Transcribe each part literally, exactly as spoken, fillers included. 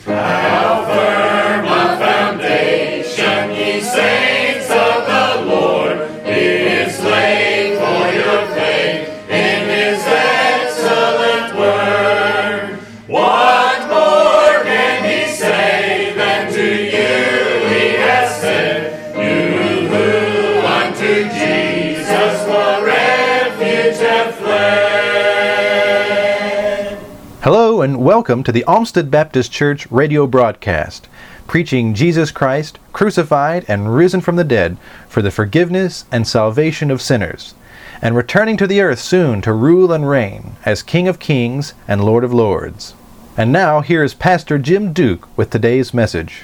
How firm a foundation, ye saints of the Lord, is laid for your faith in his excellent word. What more can he say than to you he has said, you who unto Jesus for refuge have fled? Hello and welcome to the Olmsted Baptist Church radio broadcast, preaching Jesus Christ, crucified and risen from the dead for the forgiveness and salvation of sinners, and returning to the earth soon to rule and reign as King of Kings and Lord of Lords. And now here is Pastor Jim Duke with today's message.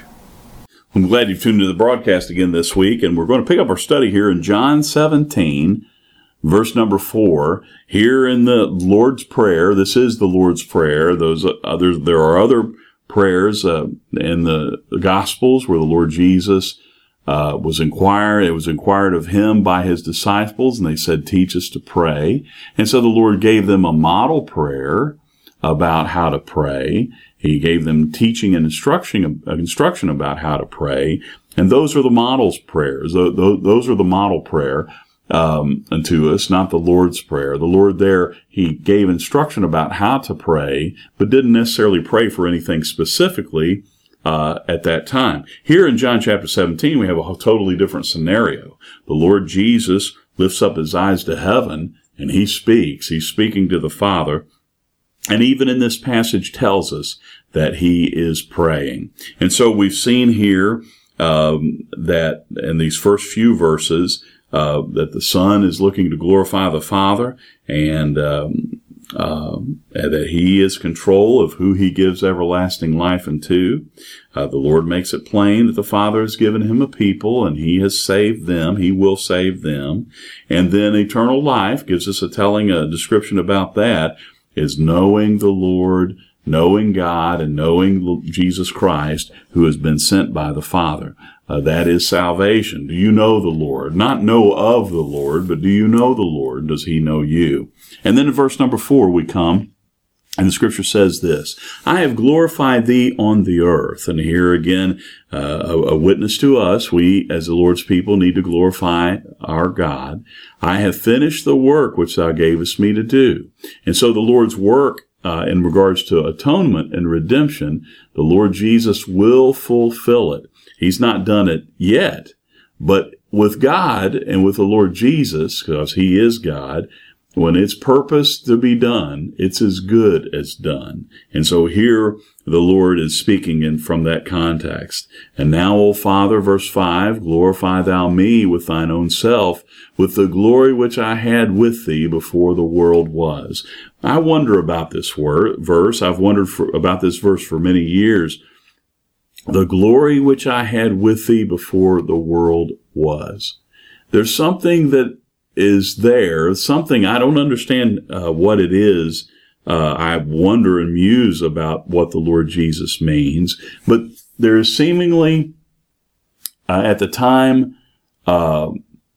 I'm glad you've tuned into the broadcast again this week, and we're going to pick up our study here in John seventeen, verse number four. Here in the Lord's Prayer, this is the Lord's Prayer. Those others, there are other prayers uh, in the, the Gospels where the Lord Jesus uh, was inquired. It was inquired of him by his disciples, and they said, "Teach us to pray." And so the Lord gave them a model prayer about how to pray. He gave them teaching and instruction, instruction about how to pray. And those are the models prayers. Those are the model prayer um, unto us, not the Lord's Prayer. The Lord there, he gave instruction about how to pray, but didn't necessarily pray for anything specifically uh, at that time. Here in John chapter seventeen, we have a totally different scenario. The Lord Jesus lifts up his eyes to heaven, and he speaks. He's speaking to the Father. And even in this passage tells us that he is praying. And so we've seen here um, that in these first few verses uh, that the Son is looking to glorify the Father, and um, uh, that he is control of who he gives everlasting life unto. Uh, the Lord makes it plain that the Father has given him a people, and he has saved them. He will save them. And then eternal life gives us a telling a description about that, is knowing the Lord, knowing God, and knowing Jesus Christ, who has been sent by the Father. Uh, that is salvation. Do you know the Lord? Not know of the Lord, but do you know the Lord? Does he know you? And then in verse number four we come, and the scripture says this, "I have glorified thee on the earth." And here again, uh, a, a witness to us. We, as the Lord's people, need to glorify our God. "I have finished the work which thou gavest me to do." And so the Lord's work uh, in regards to atonement and redemption, the Lord Jesus will fulfill it. He's not done it yet, but with God and with the Lord Jesus, because he is God, when it's purposed to be done, it's as good as done. And so here the Lord is speaking in from that context. "And now, O Father," verse five, "glorify thou me with thine own self, with the glory which I had with thee before the world was." I wonder about this word, verse. I've wondered for, about this verse for many years. The glory which I had with thee before the world was. There's something that is there, something I don't understand uh, what it is. Uh, I wonder and muse about what the Lord Jesus means, but there is seemingly uh, at the time uh,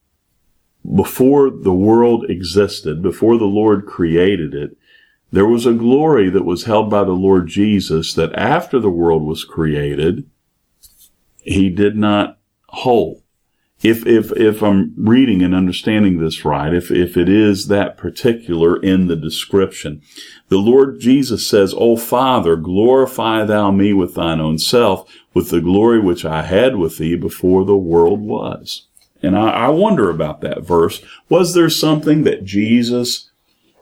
before the world existed, before the Lord created it, there was a glory that was held by the Lord Jesus that after the world was created, he did not hold. If, if, if I'm reading and understanding this right, if, if it is that particular in the description, the Lord Jesus says, "O Father, glorify thou me with thine own self, with the glory which I had with thee before the world was." And I, I wonder about that verse. Was there something that Jesus,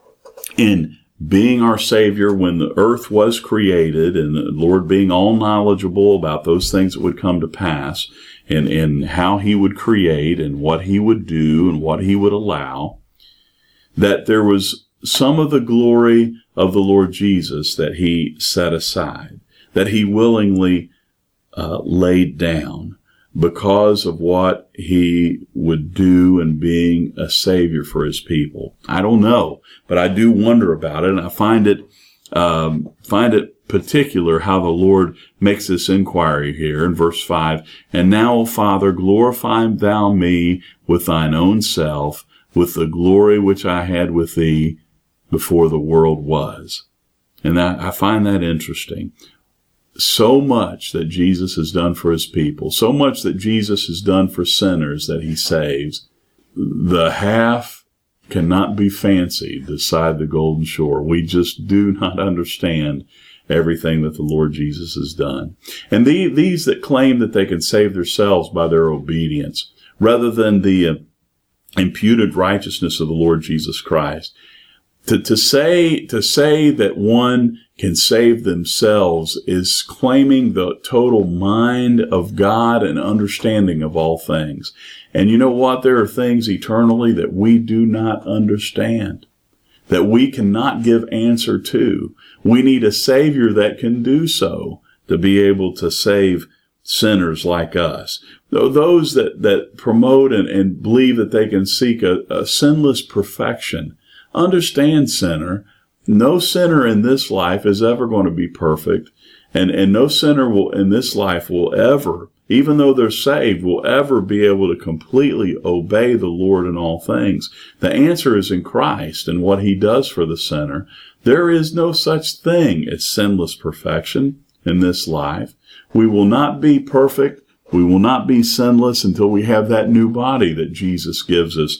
in being our Savior when the earth was created, and the Lord being all knowledgeable about those things that would come to pass, and, and how he would create and what he would do and what he would allow, that there was some of the glory of the Lord Jesus that he set aside, that he willingly uh, laid down because of what he would do in being a Savior for his people. I don't know, but I do wonder about it, and I find it um, find it particular how the Lord makes this inquiry here in verse five. "And now, O Father, glorify thou me with thine own self, with the glory which I had with thee before the world was." And that, I find that interesting. so much that Jesus has done for his people, so much that Jesus has done for sinners that he saves, the half cannot be fancied beside the golden shore. We just do not understand everything that the Lord Jesus has done. And the, these that claim that they can save themselves by their obedience, rather than the uh, imputed righteousness of the Lord Jesus Christ, to, to say, to say that one can save themselves is claiming the total mind of God and understanding of all things. And you know what? There are things eternally that we do not understand, that we cannot give answer to. We need a Savior that can do so to be able to save sinners like us. Those that, that promote and, and believe that they can seek a, a sinless perfection, understand, sinner, no sinner in this life is ever going to be perfect, and, and no sinner will in this life will ever, even though they're saved, will ever be able to completely obey the Lord in all things. The answer is in Christ and what he does for the sinner. There is no such thing as sinless perfection in this life. We will not be perfect. We will not be sinless until we have that new body that Jesus gives us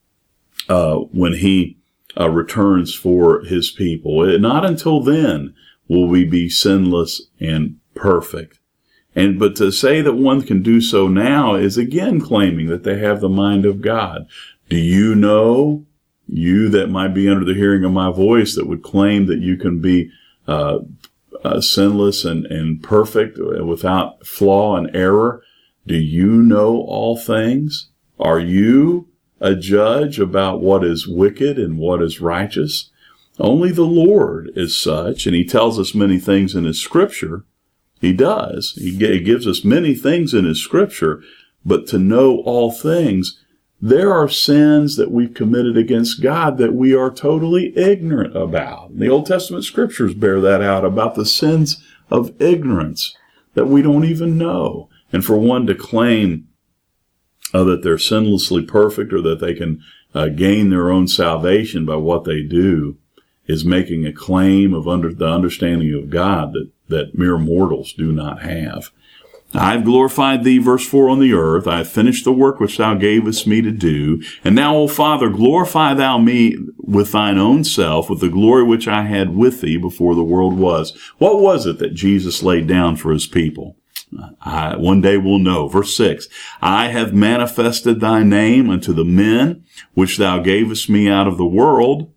uh, when he uh, returns for his people. Not until then will we be sinless and perfect. And but to say that one can do so now is again claiming that they have the mind of God. Do you know, you that might be under the hearing of my voice, that would claim that you can be uh, uh, sinless and, and perfect without flaw and error? Do you know all things? Are you a judge about what is wicked and what is righteous? Only the Lord is such, and he tells us many things in his scripture. He does. He gives us many things in his scripture, but to know all things, there are sins that we've committed against God that we are totally ignorant about. The Old Testament scriptures bear that out, about the sins of ignorance that we don't even know. And for one to claim uh, that they're sinlessly perfect, or that they can uh, gain their own salvation by what they do, is making a claim of under the understanding of God that, that mere mortals do not have. I have glorified thee, verse four, on the earth. I have finished the work which thou gavest me to do. And now, O Father, glorify thou me with thine own self, with the glory which I had with thee before the world was. What was it that Jesus laid down for his people? I, one day we'll know. Verse six, I have manifested thy name unto the men which thou gavest me out of the world.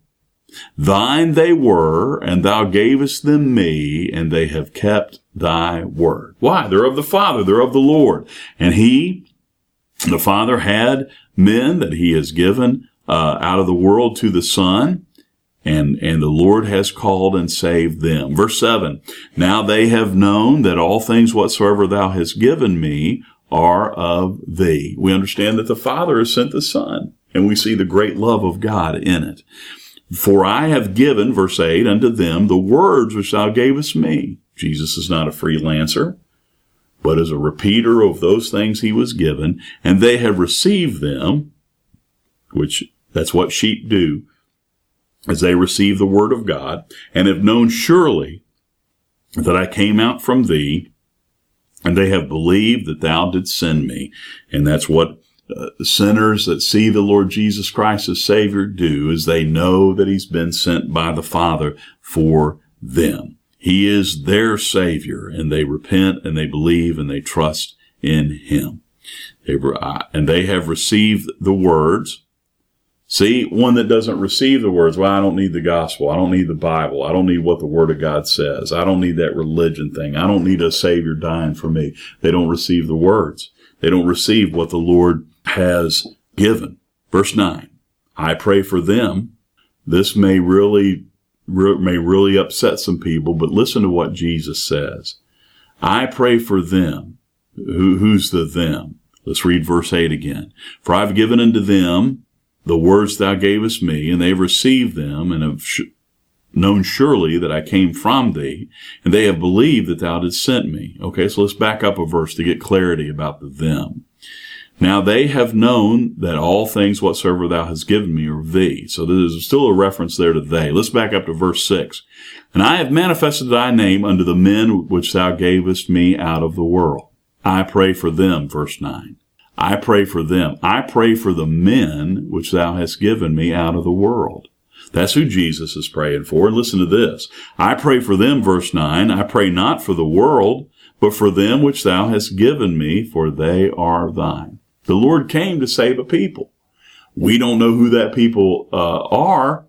Thine they were, and thou gavest them me, and they have kept thy word. Why? They're of the Father. They're of the Lord. And he, the Father, had men that he has given uh, out of the world to the Son, and, and the Lord has called and saved them. Verse seven, now they have known that all things whatsoever thou hast given me are of thee. We understand that the Father has sent the Son, and we see the great love of God in it. For I have given, verse eight, unto them the words which thou gavest me. Jesus is not a freelancer, but is a repeater of those things he was given, and they have received them, which that's what sheep do, as they receive the word of God, and have known surely that I came out from thee, and they have believed that thou didst send me. And that's what Uh, sinners that see the Lord Jesus Christ as Savior do, is they know that he's been sent by the Father for them. He is their Savior, and they repent and they believe and they trust in him. They were, uh, and they have received the words. See, one that doesn't receive the words, well, I don't need the gospel. I don't need the Bible. I don't need what the Word of God says. I don't need that religion thing. I don't need a Savior dying for me. They don't receive the words. They don't receive what the Lord has given. Verse nine, I pray for them. This may really, re- may really upset some people, but listen to what Jesus says. I pray for them. Who, who's the them? Let's read verse eight again. For I've given unto them the words thou gavest me, and they've received them, and have sh- known surely that I came from thee, and they have believed that thou didst send me. Okay, so let's back up a verse to get clarity about the them. Now they have known that all things whatsoever thou hast given me are of thee. So there's still a reference there to they. Let's back up to verse six. And I have manifested thy name unto the men which thou gavest me out of the world. I pray for them, verse nine. I pray for them. I pray for the men which thou hast given me out of the world. That's who Jesus is praying for. And listen to this. I pray for them, verse nine. I pray not for the world, but for them which thou hast given me, for they are thine. The Lord came to save a people. We don't know who that people uh, are,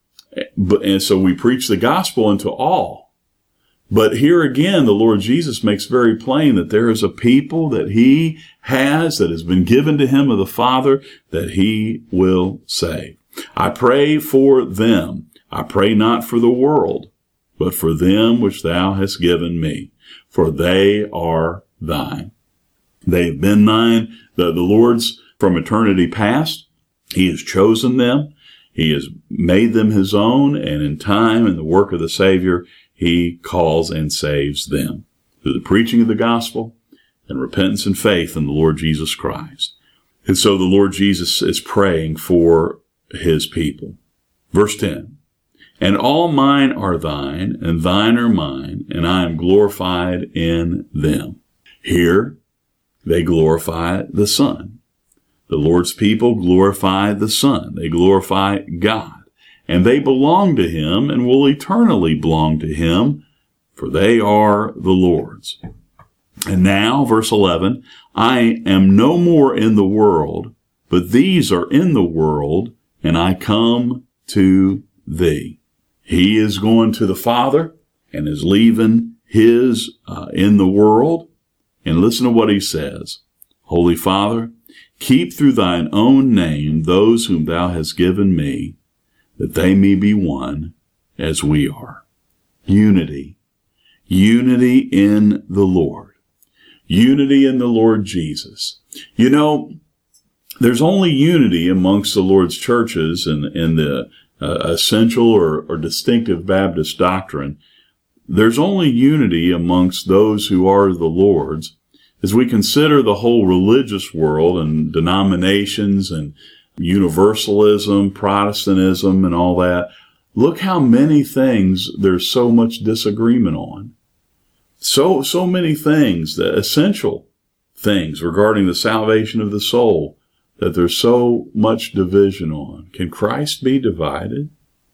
but and so we preach the gospel unto all. But here again, the Lord Jesus makes very plain that there is a people that he has, that has been given to him of the Father, that he will save. I pray for them. I pray not for the world, but for them which thou hast given me, for they are thine. They've been thine, the, the Lord's from eternity past. He has chosen them. He has made them his own, and in time, in the work of the Savior, he calls and saves them through the preaching of the gospel and repentance and faith in the Lord Jesus Christ. And so the Lord Jesus is praying for his people. Verse ten, and all mine are thine, and thine are mine, and I am glorified in them. Here, they glorify the Son. The Lord's people glorify the Son. They glorify God. And they belong to him and will eternally belong to him, for they are the Lord's. And now, verse eleven, I am no more in the world, but these are in the world, and I come to thee. He is going to the Father and is leaving his uh, in the world. And listen to what he says. Holy Father, keep through thine own name those whom thou hast given me, that they may be one as we are. Unity. Unity in the Lord. Unity in the Lord Jesus. You know, there's only unity amongst the Lord's churches and in, in the uh, essential or, or distinctive Baptist doctrine. There's only unity amongst those who are the Lord's. As we consider the whole religious world and denominations and universalism, Protestantism, and all that, look how many things there's so much disagreement on. So, so many things, the essential things regarding the salvation of the soul, that there's so much division on. Can Christ be divided?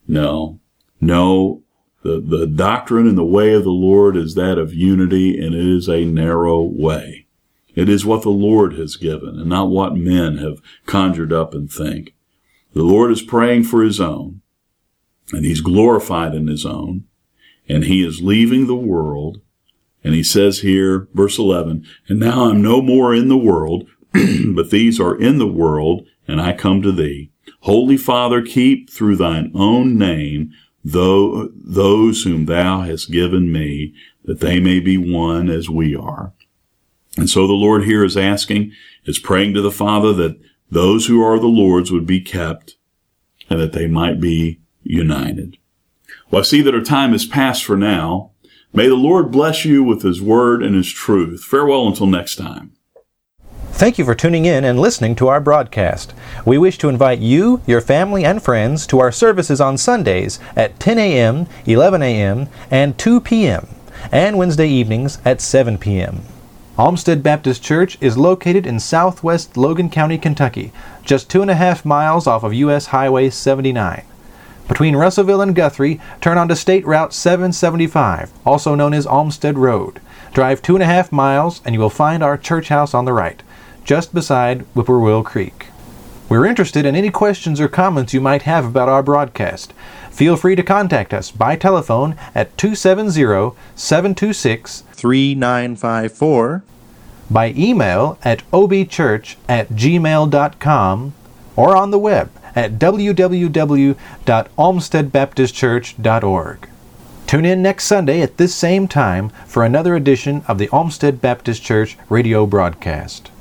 No. No. The, the doctrine and the way of the Lord is that of unity, and it is a narrow way. It is what the Lord has given, and not what men have conjured up and think. The Lord is praying for his own, and he's glorified in his own, and he is leaving the world. And he says here, verse eleven, and now I'm no more in the world, but these are in the world, and I come to thee. Holy Father, keep through thine own name Though those whom thou hast given me, that they may be one as we are. And so the Lord here is asking, is praying to the Father that those who are the Lord's would be kept and that they might be united. Well, I see that our time is past for now. May the Lord bless you with his word and his truth. Farewell until next time. Thank you for tuning in and listening to our broadcast. We wish to invite you, your family, and friends to our services on Sundays at ten a.m., eleven a.m., and two p.m., and Wednesday evenings at seven p.m. Olmsted Baptist Church is located in southwest Logan County, Kentucky, just two and a half miles off of U S Highway seventy-nine. Between Russellville and Guthrie, turn onto State Route seven seventy-five, also known as Olmsted Road. Drive two and a half miles and you will find our church house on the right, just beside Whippoorwill Creek. We're interested in any questions or comments you might have about our broadcast. Feel free to contact us by telephone at two seven zero, seven two six, three nine five four, by email at obchurch at gmail dot com, or on the web at w w w dot olmsted baptist church dot org. Tune in next Sunday at this same time for another edition of the Olmsted Baptist Church radio broadcast.